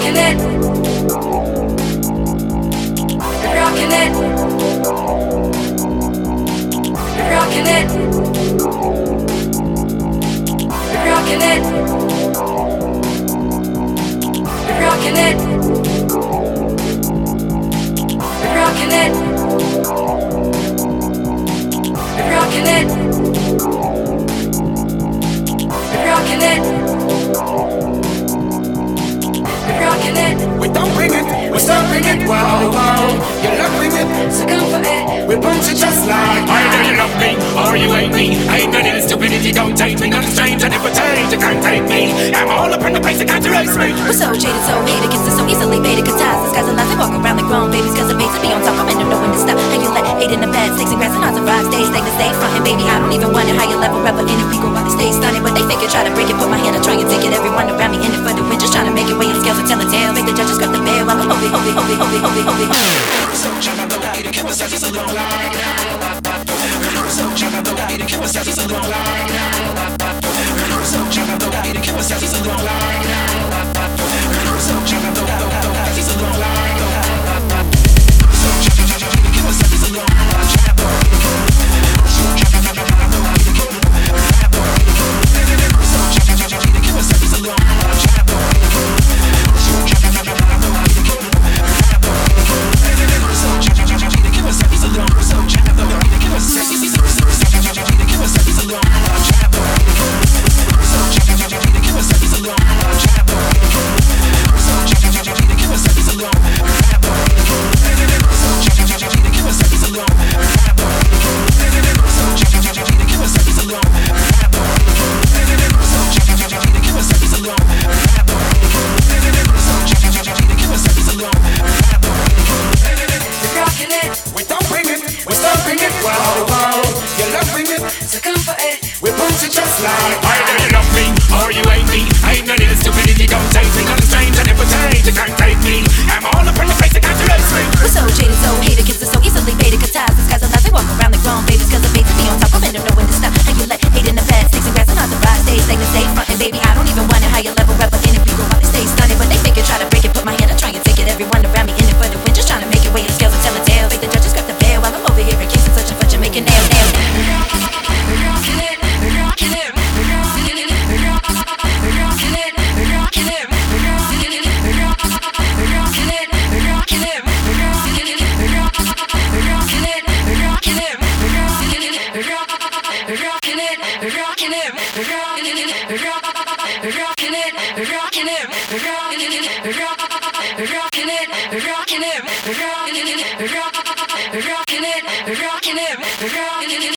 rocking it, we're rocking it, we're rocking it, we're rocking it, we're rocking it, we're rocking it, we're rocking it, we're rocking it, we're rocking it. We don't bring it, we're stopping it. Wow, wow, you're loving it, So come for it. we punch it just like. Either you love me or you ain't me. I ain't none of the stupidity, don't take me. Nothing strange, I never change, you can't take me. I'm all up in the place, you can't erase me. We're so jaded, so hated, kids are so easily baited. Cause ties, disguise and lies, they walk around like grown babies. Cause the base to be on top, I'm in don't know when to stop. How you let hate in the bed, snakes and grass and odds and rocks. Stay frontin', baby, I don't even wonder how you level rubber in it. We go while they stay stunning, but they think you try to break it. Put my hand, I try and take it. Everyone around me in it for the win, just trying to make it. Weigh the scales and tell a tale. Make the judges grab the bell while I'm holy. So chagado, hater, que você diz a long line. So chagado, hater, que você diz a long line. So chagado, hater, que você diz a long line. So chagado, diz a long line. So chagado, que você diz a long line. So chagado, que você diz a long line. Just like either you love me or you ain't me. I ain't none of the stupidity, don't take me. Nothing strange, I never change, you can't take me. I'm all up in the face, you can't erase me. We're so jaded, so hated, kids are so easily baited. Cause ties, disguise and lies, they walk around like grown babies. Cause the bait to be on top, I'm in don't know when to stop. How you let hate in the bed, snakes and grass and odds and rocks. Stay frontin', baby, I don't even wonder how you level rubber in it. We go while they stay stunning, but they think you try to break it. Put my hand, I try and take it. Everyone around me in it for the win, just trying to make it. Weigh the scales and tell a tale. Make the judges grab the bell while I'm over here in case it's such a fudge and making nail. We're rocking it, we're rocking it, we're rocking it, we're rocking it, we're rocking it, we're rocking it, we're rocking it, we're rocking it, we're rocking it, we're rocking it, we're rocking it, we're rocking it, we're rocking it, we're rocking it, we're rocking it, we're rocking it, we're rocking it, we're rocking it, we're rocking it, we're rocking it.